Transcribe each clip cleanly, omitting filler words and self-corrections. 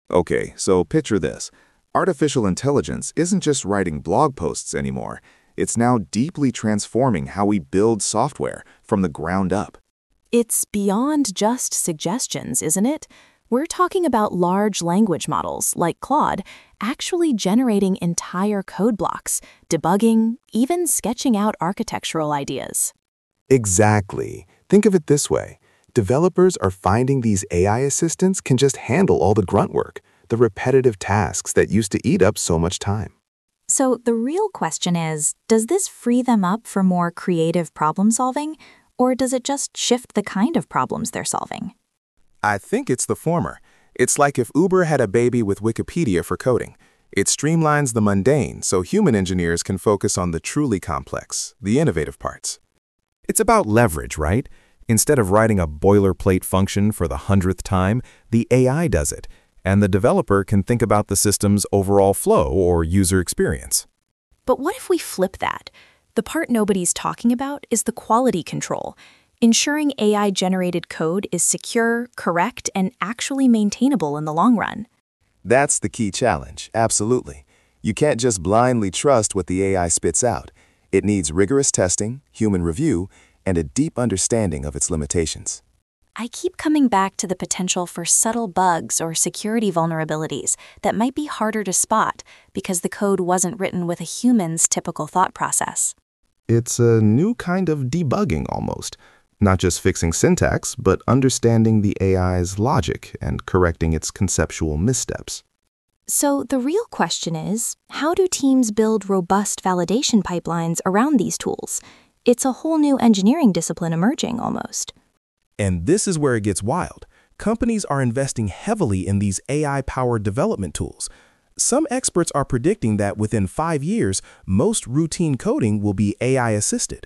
Okay, so picture this. Artificial intelligence isn't just writing blog posts anymore. It's now deeply transforming how we build software from the ground up. It's beyond just suggestions, isn't it? We're talking about large language models, like Claude, actually generating entire code blocks, debugging, even sketching out architectural ideas. Exactly. Think of it this way. Developers are finding these AI assistants can just handle all the grunt work, the repetitive tasks that used to eat up so much time. So the real question is, does this free them up for more creative problem solving, or does it just shift the kind of problems they're solving? I think it's the former. It's like if Uber had a baby with Wikipedia for coding. It streamlines the mundane so human engineers can focus on the truly complex, the innovative parts. It's about leverage, right? Instead of writing a boilerplate function for the 100th time, the AI does it, and the developer can think about the system's overall flow or user experience. But what if we flip that? The part nobody's talking about is the quality control. Ensuring AI-generated code is secure, correct, and actually maintainable in the long run. That's the key challenge, absolutely. You can't just blindly trust what the AI spits out. It needs rigorous testing, human review, and a deep understanding of its limitations. I keep coming back to the potential for subtle bugs or security vulnerabilities that might be harder to spot because the code wasn't written with a human's typical thought process. It's a new kind of debugging almost. Not just fixing syntax, but understanding the AI's logic and correcting its conceptual missteps. So the real question is, how do teams build robust validation pipelines around these tools? It's a whole new engineering discipline emerging almost. And this is where it gets wild. Companies are investing heavily in these AI-powered development tools. Some experts are predicting that within 5 years, most routine coding will be AI-assisted.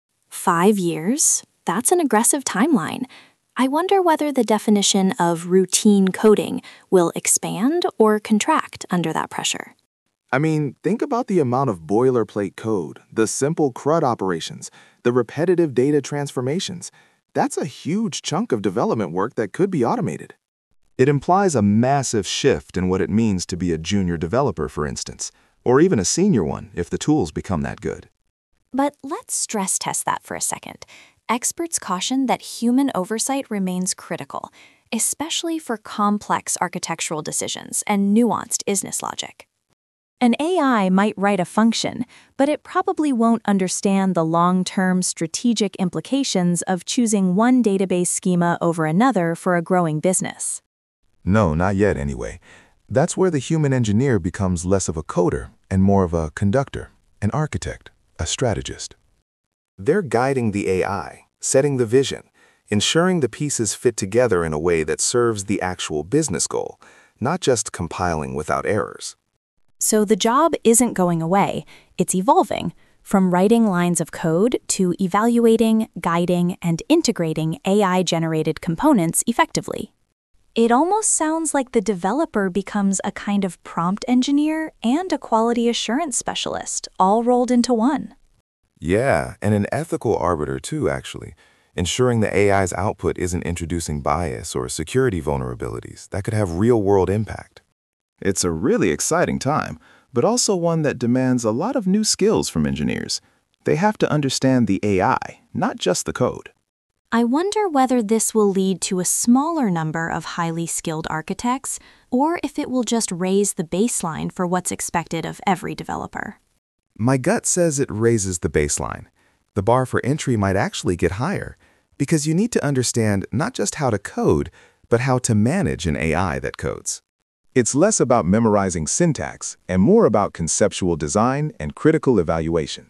5 years? That's an aggressive timeline. I wonder whether the definition of routine coding will expand or contract under that pressure. I mean, think about the amount of boilerplate code, the simple CRUD operations, the repetitive data transformations. That's a huge chunk of development work that could be automated. It implies a massive shift in what it means to be a junior developer, for instance, or even a senior one if the tools become that good. But let's stress test that for a second. Experts caution that human oversight remains critical, especially for complex architectural decisions and nuanced business logic. An AI might write a function, but it probably won't understand the long-term strategic implications of choosing one database schema over another for a growing business. No, not yet anyway. That's where the human engineer becomes less of a coder and more of a conductor, an architect, a strategist. They're guiding the AI, setting the vision, ensuring the pieces fit together in a way that serves the actual business goal, not just compiling without errors. So the job isn't going away, it's evolving, from writing lines of code to evaluating, guiding, and integrating AI-generated components effectively. It almost sounds like the developer becomes a kind of prompt engineer and a quality assurance specialist, all rolled into one. Yeah, and an ethical arbiter too, actually, ensuring the AI's output isn't introducing bias or security vulnerabilities that could have real-world impact. It's a really exciting time, but also one that demands a lot of new skills from engineers. They have to understand the AI, not just the code. I wonder whether this will lead to a smaller number of highly skilled architects, or if it will just raise the baseline for what's expected of every developer. My gut says it raises the baseline. The bar for entry might actually get higher, because you need to understand not just how to code, but how to manage an AI that codes. It's less about memorizing syntax and more about conceptual design and critical evaluation.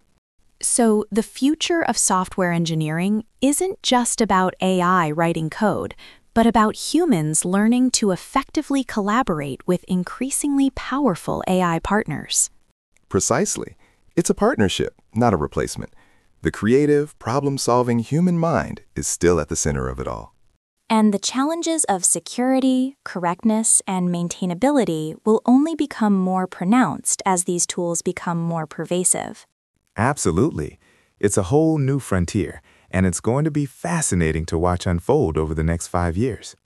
So the future of software engineering isn't just about AI writing code, but about humans learning to effectively collaborate with increasingly powerful AI partners. Precisely. It's a partnership, not a replacement. The creative, problem-solving human mind is still at the center of it all. And the challenges of security, correctness, and maintainability will only become more pronounced as these tools become more pervasive. Absolutely. It's a whole new frontier, and it's going to be fascinating to watch unfold over the next 5 years.